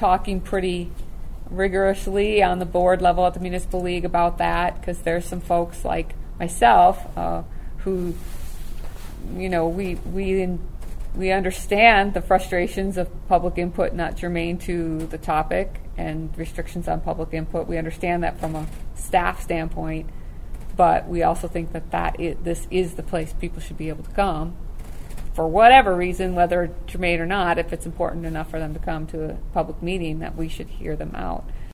talking pretty rigorously on the board level at the Municipal League about that, because there's some folks like myself who, we understand the frustrations of public input not germane to the topic and restrictions on public input. We understand that from a staff standpoint, but we also think that this is the place people should be able to come for whatever reason, whether germane or not. If it's important enough for them to come to a public meeting, that we should hear them out.